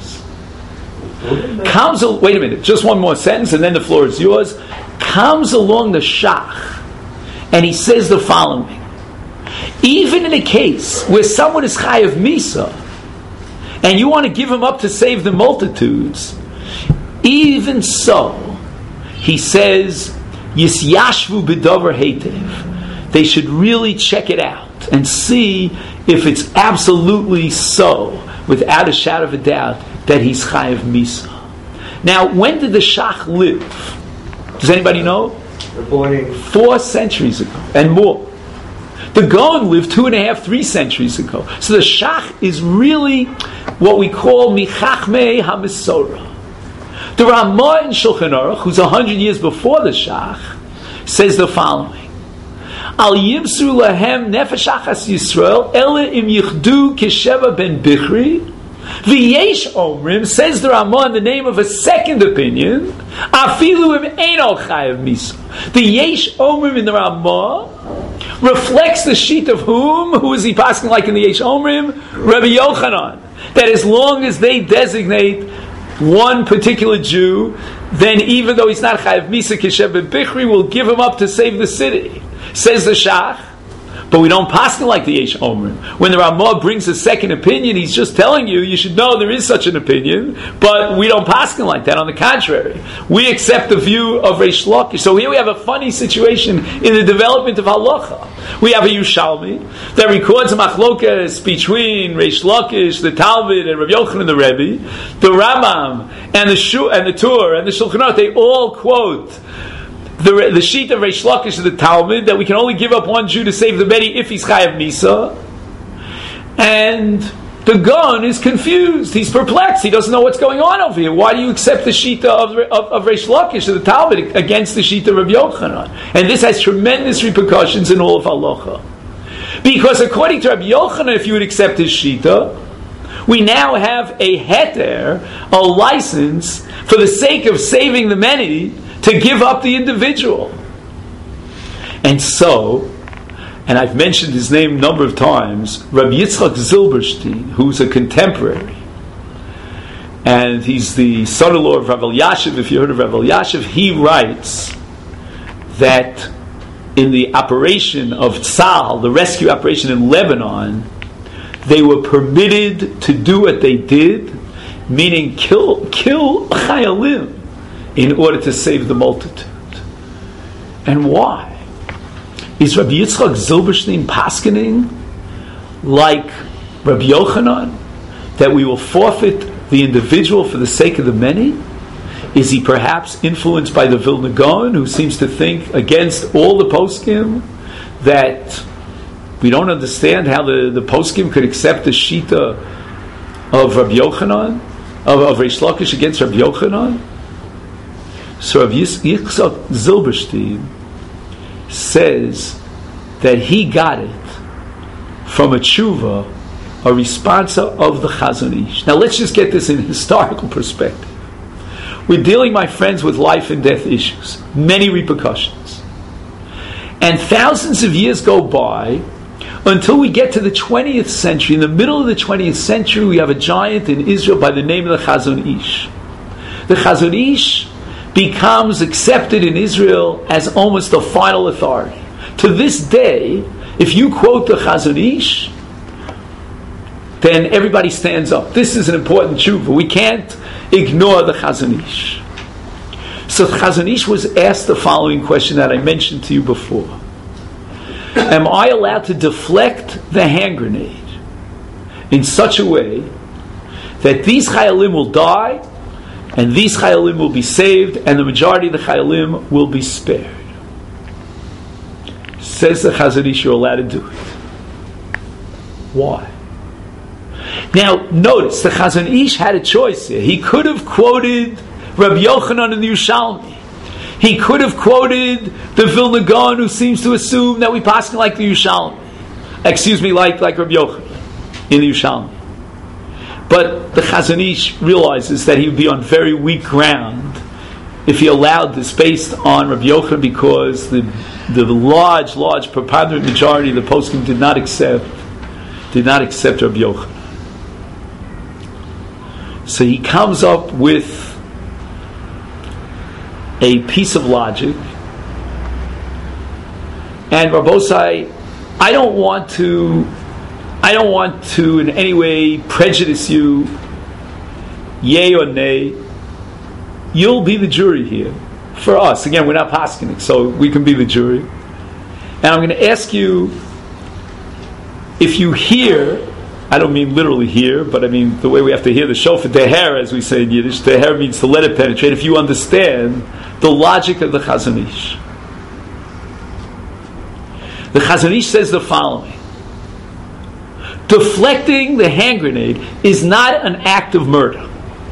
Comes, wait a minute, just one more sentence, and then the floor is yours. Comes along the Shach, and he says the following: even in a case where someone is chayav misa, and you want to give him up to save the multitudes, even so, he says, Yisyashvu b'davar heitev. They should really check it out and see if it's absolutely so, without a shadow of a doubt, that he's chayav misa. Now, when did the Shach live? Does anybody know? Four centuries ago and more. The Gaon lived two and a half, three centuries ago. So the Shach is really what we call michachmei hamisora. The Ramah in Shulchan Aruch, who's a hundred years before the Shach, says the following: Al yimsru lahem nefesh achas Yisrael ele im yichdu kisheva ben bichri v'yesh omrim, says the Ramah in the name of a second opinion, afilu im eino chayav misa. The yesh omrim in the Ramah reflects the sheet of whom? Who is he passing like in the yesh omrim? Rabbi Yochanan. That as long as they designate one particular Jew, then even though he's not chayav misa kishev ben bichri, will give him up to save the city. Says the Shach, but we don't paskin like the Yesh Omrim. When the Ramah brings a second opinion, he's just telling you, you should know there is such an opinion, but we don't paskin like that. On the contrary, we accept the view of Reish Lakish. So here we have a funny situation in the development of halacha. We have a Yushalmi that records a machlokas between Reish Lakish, the Talmud, and Rabbi Yochanan the Rebbe. The Rambam and the Shu and the Tur and the Shulchan Aruch, they all quote the the sheet of Reish Lakish of the Talmud that we can only give up one Jew to save the many if he's chayav misa. And the Gaon is confused. He's perplexed. He doesn't know what's going on over here. Why do you accept the sheet of, of, of Reish Lakish of the Talmud against the sheet of Rabbi Yochanan? And this has tremendous repercussions in all of halacha. Because according to Rabbi Yochanan, if you would accept his shita, we now have a heter, a license, for the sake of saving the many, to give up the individual. And so, and I've mentioned his name a number of times, Rabbi Yitzchak Zilberstein, who's a contemporary, and he's the son-in-law of Rav Elyashiv. If you heard of Rav Elyashiv, he writes that in the operation of Tzal, the rescue operation in Lebanon, they were permitted to do what they did, meaning kill kill chayalim, in order to save the multitude. And why? Is Rabbi Yitzchak Zilberstein paskening like Rabbi Yochanan that we will forfeit the individual for the sake of the many? Is he perhaps influenced by the Vilna Gaon, who seems to think against all the poskim that we don't understand how the, the poskim could accept the shita of Rabbi Yochanan, of, of Reish Lakish against Rabbi Yochanan? So Rabbi Yitzchak Zilberstein says that he got it from a tshuva, a responsa of the Chazon Ish. Now let's just get this in historical perspective. We're dealing, my friends, with life and death issues, many repercussions. And thousands of years go by until we get to the twentieth century. In the middle of the twentieth century, we have a giant in Israel by the name of the Chazon Ish. The Chazon Ish becomes accepted in Israel as almost the final authority. To this day, if you quote the Chazon Ish, then everybody stands up. This is an important tshuva. We can't ignore the Chazon Ish. So the Chazon Ish was asked the following question that I mentioned to you before. Am I allowed to deflect the hand grenade in such a way that these chayalim will die and these chayalim will be saved and the majority of the chayalim will be spared? Says the Chazon Ish, you're allowed to do it. Why? Now, notice, the Chazon Ish had a choice here. He could have quoted Rabbi Yochanan in the Yerushalmi. He could have quoted the Vilna Gaon, who seems to assume that we pass like the Yerushalmi. Excuse me, like, like Rabbi Yochanan in the Yerushalmi. But the Chazon Ish realizes that he would be on very weak ground if he allowed this based on Rabbi Yochanan, because the, the large, large preponderant majority of the poskim did not accept did not accept Rabbi Yochanan. So he comes up with a piece of logic, and Rabbosai, I don't want to, I don't want to in any way prejudice you, yay or nay. You'll be the jury here for us. Again, we're not paskening, so we can be the jury. And I'm going to ask you, if you hear, I don't mean literally hear, but I mean the way we have to hear the shofar, deher, as we say in Yiddish. Deher means to let it penetrate. If you understand the logic of the Chazon Ish. The Chazon Ish says the following. Deflecting the hand grenade is not an act of murder.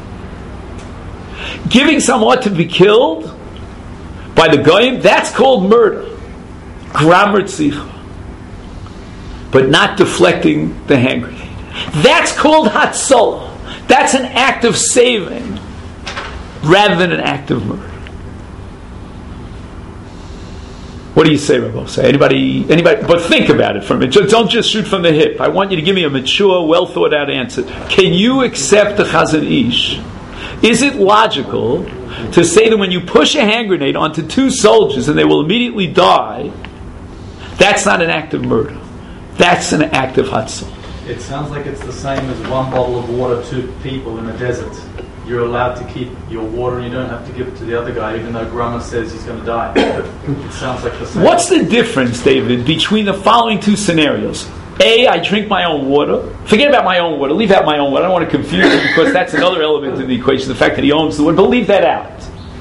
Giving someone to be killed by the goyim, that's called murder. Gram Ritzicha. But not deflecting the hand grenade. That's called Hatzalah. That's an act of saving rather than an act of murder. What do you say, Rabbi? Say anybody, anybody? But think about it for a minute. Just, don't just shoot from the hip. I want you to give me a mature, well thought out answer. Can you accept the Chazon Ish? Is it logical to say that when you push a hand grenade onto two soldiers and they will immediately die, that's not an act of murder? That's an act of Hatzalah. It sounds like it's the same as one bottle of water to people in a desert. You're allowed to keep your water and you don't have to give it to the other guy, even though Grandma says he's going to die. It sounds like the same. What's the difference, David, between the following two scenarios? A, I drink my own water. Forget about my own water. Leave out my own water. I don't want to confuse you, because that's another element of the equation, the fact that he owns the water. But leave that out.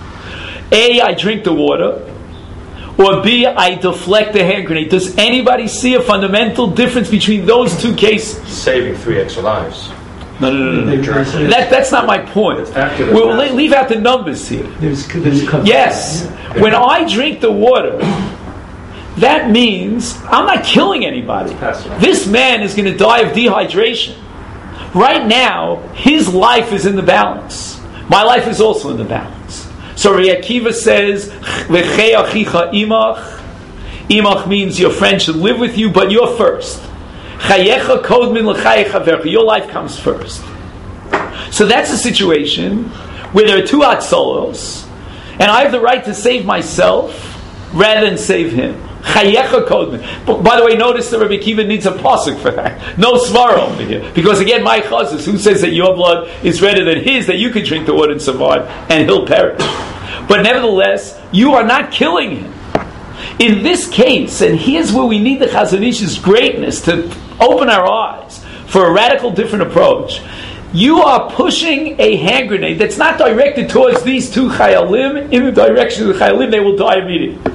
A, I drink the water. Or B, I deflect the hand grenade. Does anybody see a fundamental difference between those two cases? Saving three extra lives. No, no, no, no. no. That, that's not my point. We'll le- leave out the numbers here. There's, there's yes. When I drink the water, that means I'm not killing anybody. This man is going to die of dehydration. Right now, his life is in the balance. My life is also in the balance. So Rabbi Akiva says, "V'chei achicha imach." Imach means your friend should live with you, but you're first. Chayecha kodmin l'chayei chavercha. Your life comes first. So that's a situation where there are two atzolos, and I have the right to save myself rather than save him. Chayecha kodmin. By the way, notice that Rabbi Akiva needs a pasuk for that. No svara over here, because again, my chazis, who says that your blood is redder than his, that you could drink the water and survive, and he'll perish. But nevertheless, you are not killing him. In this case, and here's where we need the Chazon Ish's greatness to open our eyes for a radical different approach. You are pushing a hand grenade that's not directed towards these two chayalim. In the direction of the chayalim, they will die immediately.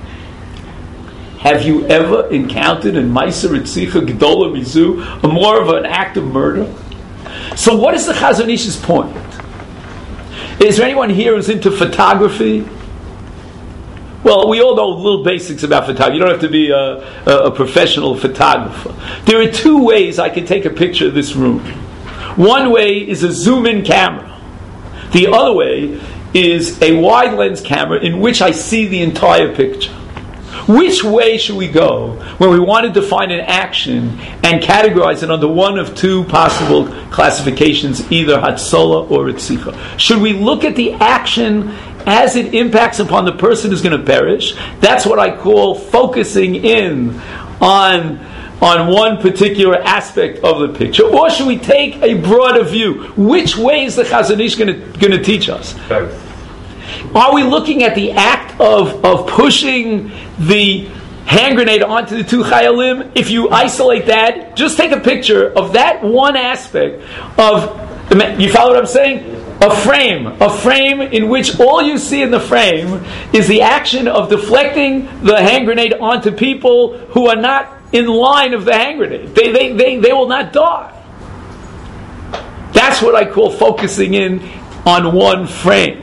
Have you ever encountered in Ma'aser Ritzicha Gedola Mizu a more of an act of murder? So what is the Chazon Ish's point? Is there anyone here who's into photography? Well, we all know little basics about photography. You don't have to be a, a, a professional photographer. There are two ways I can take a picture of this room. One way is a zoom-in camera. The other way is a wide lens camera in which I see the entire picture. Which way should we go when we want to define an action and categorize it under one of two possible classifications, either Hatzola or Ritzicha? Should we look at the action as it impacts upon the person who's going to perish? That's what I call focusing in on on one particular aspect of the picture. Or should we take a broader view? Which way is the Chazon Ish going to teach us? Both. Are we looking at the act of, of pushing the hand grenade onto the two chayalim? If you isolate that, just take a picture of that one aspect of, you follow what I'm saying? A frame, a frame in which all you see in the frame is the action of deflecting the hand grenade onto people who are not in line of the hand grenade. They, they, they, they will not die. That's what I call focusing in on one frame.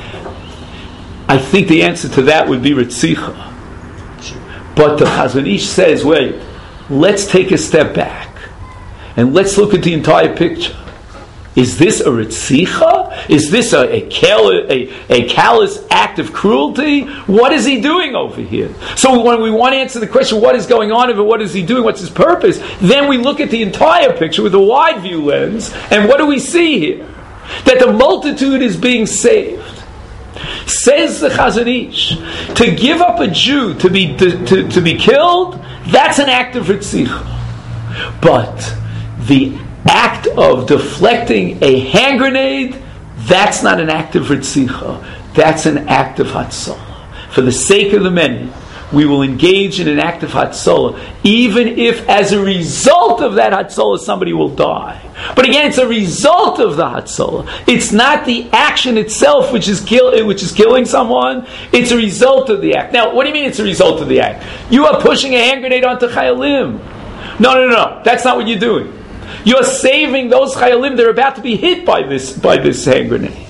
I think the answer to that would be Ritzicha. But the Chazon Ish says, wait, let's take a step back and let's look at the entire picture. Is this a Ritzicha? Is this a, a, call- a, a callous act of cruelty? What is he doing over here? So when we want to answer the question, what is going on over, what is he doing, what's his purpose, then we look at the entire picture with a wide view lens, and what do we see here? That the multitude is being saved. Says the Chazon Ish, to give up a Jew to be to, to, to be killed, that's an act of Ritzicha. But the act of deflecting a hand grenade, that's not an act of Ritzicha. That's an act of Hatzola. For the sake of the many, we will engage in an act of Hatzola, even if as a result of that Hatzola somebody will die. But again, it's a result of the Hatzola. It's not the action itself which is kill, which is killing someone. It's a result of the act. Now, what do you mean it's a result of the act? You are pushing a hand grenade onto Chayalim. No, no, no, no. That's not what you're doing. You're saving those Chayalim that are about to be hit by this by this hand grenade.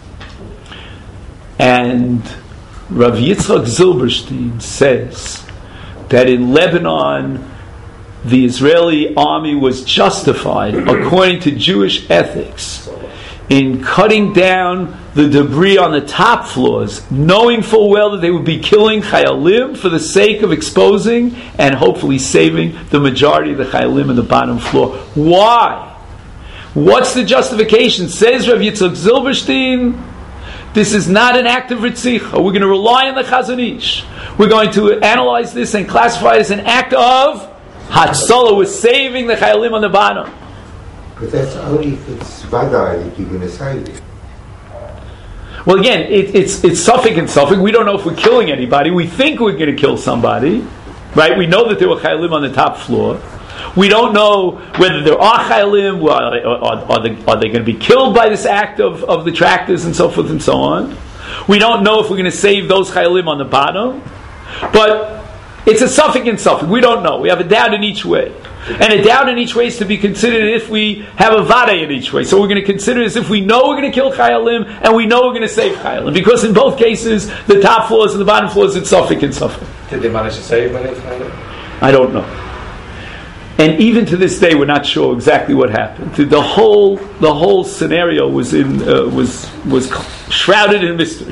And Rav Yitzchak Zilberstein says that in Lebanon, the Israeli army was justified, according to Jewish ethics, in cutting down the debris on the top floors, knowing full well that they would be killing Chayalim for the sake of exposing and hopefully saving the majority of the Chayalim on the bottom floor. Why? What's the justification? Says Rav Yitzchak Zilberstein, this is not an act of Ritzicha. We're going to rely on the Chazon Ish. We're going to analyze this and classify it as an act of Hatzola. We're saving the Chayalim on the bottom. But that's only if it's Vadai that you're going to save it. Well, again, it, it's it's Suffolk and Suffolk. We don't know if we're killing anybody. We think we're going to kill somebody, right? We know that there were Chayalim on the top floor. We don't know whether there are Chayalim. Well, are, are, are, they, are they going to be killed by this act of, of the tractors and so forth and so on? We don't know if we're going to save those Chayalim on the bottom. But it's a Suffolk and Suffolk. We don't know. We have a doubt in each way. And a doubt in each way is to be considered if we have a vade in each way. So we're going to consider as if we know we're going to kill Chayalim and we know we're going to save Chayalim. Because in both cases, the top floors and the bottom floors, it's Suffolk and Suffolk. Did they manage to save many Chayalim? I don't know. And even to this day, we're not sure exactly what happened. The whole the whole scenario was in uh, was was shrouded in mystery.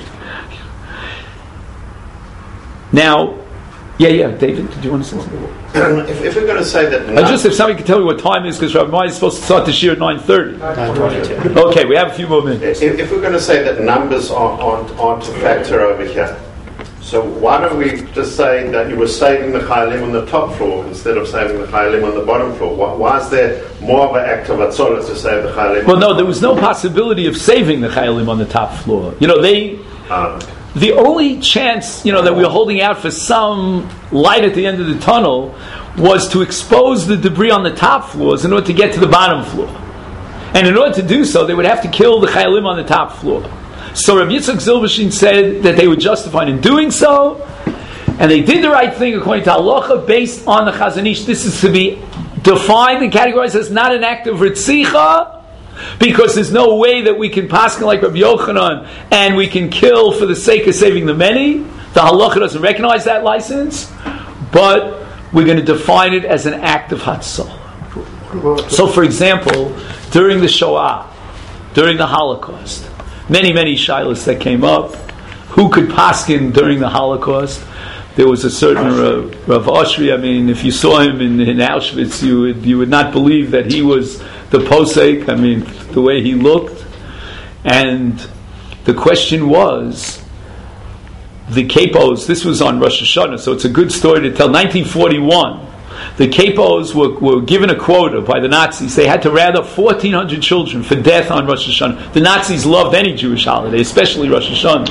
Now, yeah, yeah, David, did you want to say something? If, if we're going to say that, uh, just if somebody could tell me what time it is, because Rabbi Meyer is supposed to start the shir at nine thirty. Okay, we have a few more minutes. If, if we're going to say that numbers aren't, aren't, aren't a factor over here, so why don't we just say that you were saving the Chayalim on the top floor instead of saving the Chayalim on the bottom floor? Why, why is there more of an act of Hatzola to save the Chayalim? Well, no, there was no possibility of saving the Chayalim on the top floor. You know, they... Um, the only chance, you know, that we were holding out for some light at the end of the tunnel was to expose the debris on the top floors in order to get to the bottom floor. And in order to do so, they would have to kill the Chayalim on the top floor. So Rav Yitzchak Zilberstein said that they were justified in doing so, and they did the right thing according to halacha based on the Chazon Ish. This is to be defined and categorized as not an act of Ritzicha, because there's no way that we can paskin like Rabbi Yochanan and we can kill for the sake of saving the many. The halacha doesn't recognize that license, but we're going to define it as an act of Hatzola. So, for example, during the Shoah, during the Holocaust, many, many shilas that came up, who could paskin during the Holocaust? there was a certain Rav, Rav Oshri. I mean, if you saw him in, in Auschwitz, you would you would not believe that he was the posek. I mean, the way he looked. And the question was, the capos, this was on Rosh Hashanah, so it's a good story to tell. nineteen forty-one, the capos were, were given a quota by the Nazis. They had to round up fourteen hundred children for death on Rosh Hashanah. The Nazis loved any Jewish holiday, especially Rosh Hashanah.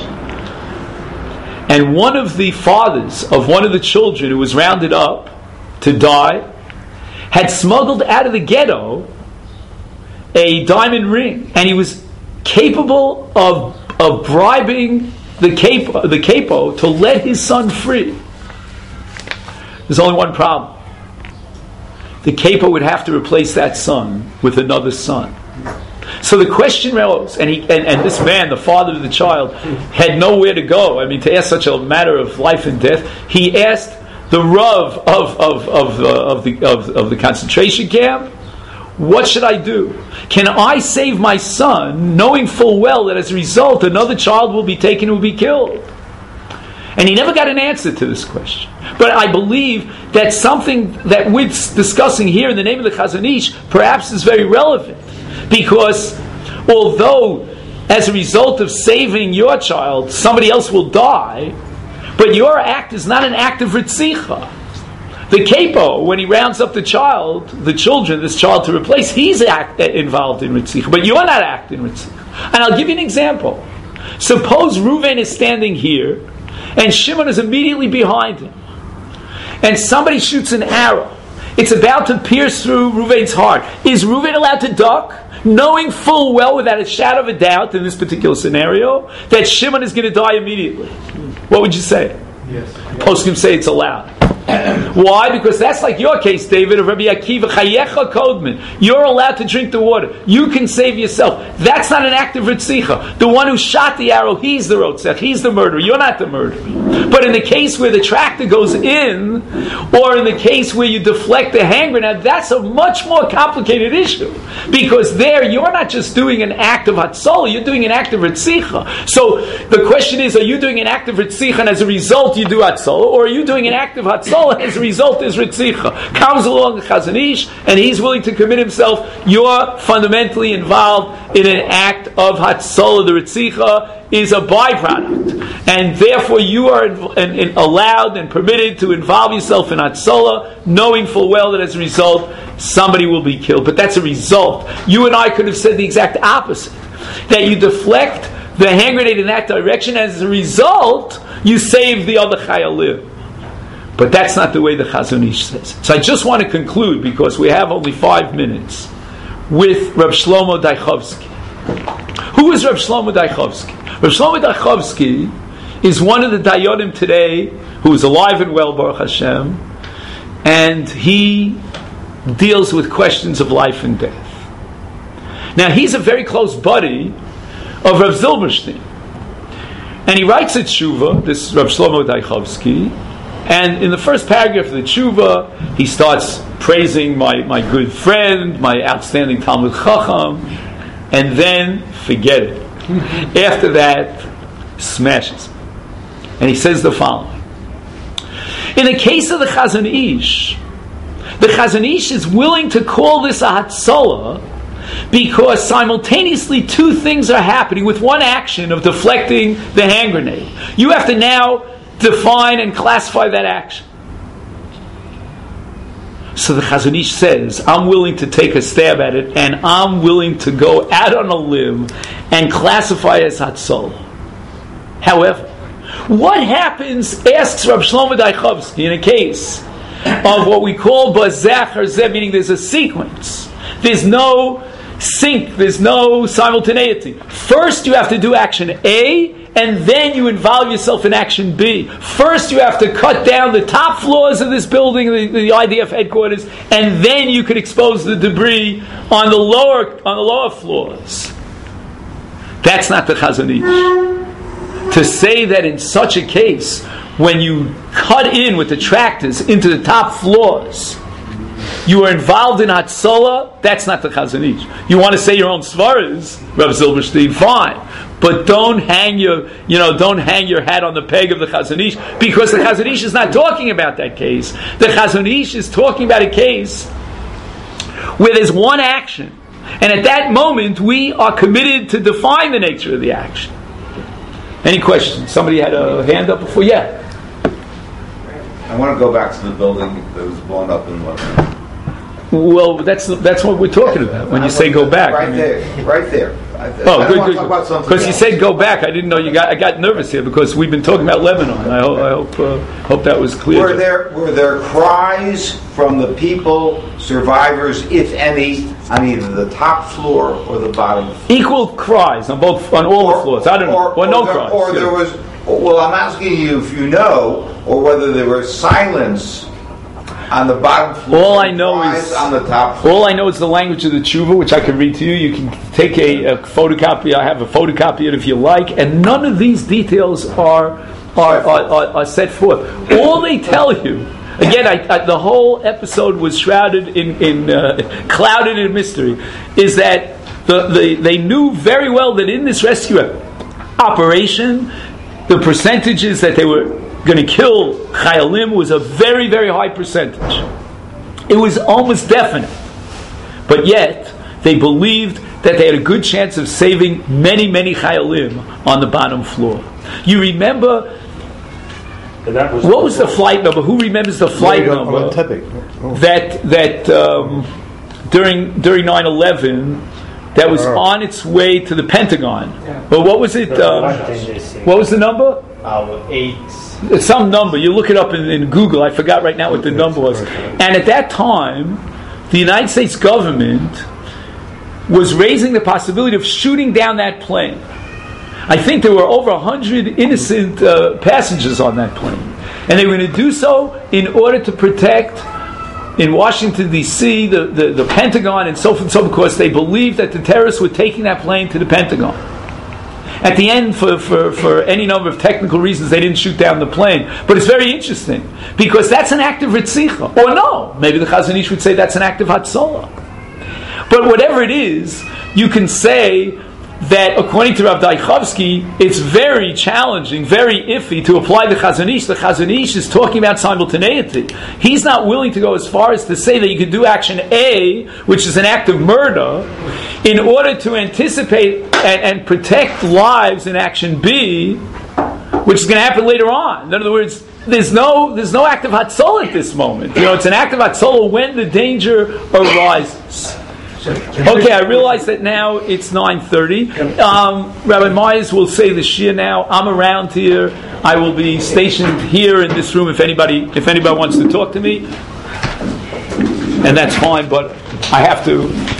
And one of the fathers of one of the children who was rounded up to die had smuggled out of the ghetto a diamond ring, and he was capable of of bribing the capo, the capo to let his son free. There's only one problem. The capo would have to replace that son with another son. So the question rose, and he and, and this man, the father of the child, had nowhere to go. I mean, to ask such a matter of life and death, he asked the Rav of of of, uh, of the of, of the concentration camp, "What should I do? Can I save my son, knowing full well that as a result another child will be taken and will be killed?" And he never got an answer to this question. But I believe that something that we're discussing here in the name of the Chazon Ish perhaps is very relevant. Because although as a result of saving your child, somebody else will die, but your act is not an act of ritzicha. The capo, when he rounds up the child, the children, this child to replace, he's act, involved in ritzicha, but you're not acting ritzicha. And I'll give you an example. Suppose Reuven is standing here, and Shimon is immediately behind him, and somebody shoots an arrow. It's about to pierce through Reuven's heart. Is Reuven allowed to duck, knowing full well, without a shadow of a doubt, in this particular scenario, that Shimon is going to die immediately? What would you say? Yes. Poskim say it's allowed. Why? Because that's like your case, David, of Rabbi Akiva, Chayecha Kodman. You're allowed to drink the water. You can save yourself. That's not an act of Ritzicha. The one who shot the arrow, he's the Rotzech. He's the murderer. You're not the murderer. But in the case where the tractor goes in, or in the case where you deflect the hand grenade, that's a much more complicated issue. Because there, you're not just doing an act of Hatzolah, you're doing an act of Ritzicha. So the question is, are you doing an act of Ritzicha and as a result you do Hatzolah, or are you doing an act of Hatzolah as a result is Ritzicha? Comes along the Chazon Ish, and he's willing to commit himself. You're fundamentally involved in an act of Hatzolah. The Ritzicha is a byproduct, and therefore you are in, in, in allowed and permitted to involve yourself in Hatzolah, knowing full well that as a result somebody will be killed. But that's a result. You and I could have said the exact opposite, that you deflect the hand grenade in that direction, and as a result you save the other Chayalim. But that's not the way the Chazon Ish says it. So I just want to conclude, because we have only five minutes, with Reb Shlomo Daichovsky. Who is Reb Shlomo Daichovsky? Reb Shlomo Daichovsky is one of the Dayonim today who is alive and well, Baruch Hashem, and he deals with questions of life and death. Now he's a very close buddy of Reb Zilberstein, and he writes a tshuva, this Reb Shlomo Daichovsky. And in the first paragraph of the tshuva, he starts praising my, my good friend, my outstanding Talmud Chacham, and then forget it. After that, smashes. And he says the following. In the case of the Chazon Ish, the Chazon Ish is willing to call this a Hatzolah because simultaneously two things are happening with one action of deflecting the hand grenade. You have to now define and classify that action. So the Chazon Ish says, I'm willing to take a stab at it, and I'm willing to go out on a limb and classify as Hatzolah. However, what happens, asks Reb Shlomo Daichovsky, in a case of what we call Bazach Harzeh, meaning there's a sequence. There's no sync, there's no simultaneity. First you have to do action A, and then you involve yourself in action B. First you have to cut down the top floors of this building, the, the I D F headquarters, and then you can expose the debris on the lower on the lower floors. That's not the Chazon Ish. To say that in such a case, when you cut in with the tractors into the top floors, you are involved in Hatzolah, that's not the Chazon Ish. You want to say your own svaras, Rav Silverstein, fine. But don't hang your, you know, don't hang your hat on the peg of the Chazon Ish, because the Chazon Ish is not talking about that case. The Chazon Ish is talking about a case where there's one action, and at that moment we are committed to define the nature of the action. Any questions? Somebody had a hand up before? Yeah. I want to go back to the building that was blown up in Lebanon. Well, that's that's what we're talking about when you say go back. Right I mean, there, right there. I, Oh, I good, want good. to talk about something Because you else. said go back, I didn't know you got. I got nervous here because we've been talking about Lebanon. I hope I hope, uh, hope that was clear. Were there were there cries from the people, survivors, if any, on either the top floor or the bottom floor? Equal cries on both on all the floors. I don't know. Or, Well, or no there, cries. Or yeah. there was. Well, I'm asking you if you know, or whether there was silence on the bottom floor. All I and know cries is on the top floor. All I know is the language of the tshuva, which I can read to you. You can take a, a photocopy. I have a photocopy of it if you like. And none of these details are are, are, are, are set forth. All they tell you, again, I, I, the whole episode was shrouded in, in uh, clouded in mystery, is that the, the they knew very well that in this rescue operation, the percentages that they were going to kill Chayalim was a very, very high percentage. It was almost definite. But yet, they believed that they had a good chance of saving many, many Chayalim on the bottom floor. You remember, That was what was the flight number? Who remembers the flight Yeah, on number Entebbe. Oh. that, that um, during, during nine eleven, that was Oh. on its way to the Pentagon? But what was it? Um, what was the number? Uh, eight. It's some number. You look it up in, in Google. I forgot right now what the number was. And at that time, the United States government was raising the possibility of shooting down that plane. I think there were over one hundred innocent uh, passengers on that plane. And they were going to do so in order to protect, in Washington, D C, the, the, the Pentagon and so forth and so forth, because they believed that the terrorists were taking that plane to the Pentagon. At the end, for, for, for any number of technical reasons, they didn't shoot down the plane. But it's very interesting, because that's an act of Ritzicha. Or no, maybe the Chazon Ish would say that's an act of Hatzolah. But whatever it is, you can say that according to Rav Daichovsky, it's very challenging, very iffy to apply the Chazon Ish. The Chazon Ish is talking about simultaneity. He's not willing to go as far as to say that you can do action A, which is an act of murder, in order to anticipate and, and protect lives in action B, which is going to happen later on. In other words, there's no there's no act of Hatzolah at this moment. You know, it's an act of Hatzolah when the danger arises. Okay, I realize that now it's nine thirty. Um, Rabbi Myers will say the shir now. I'm around here. I will be stationed here in this room if anybody if anybody wants to talk to me, and that's fine. But I have to.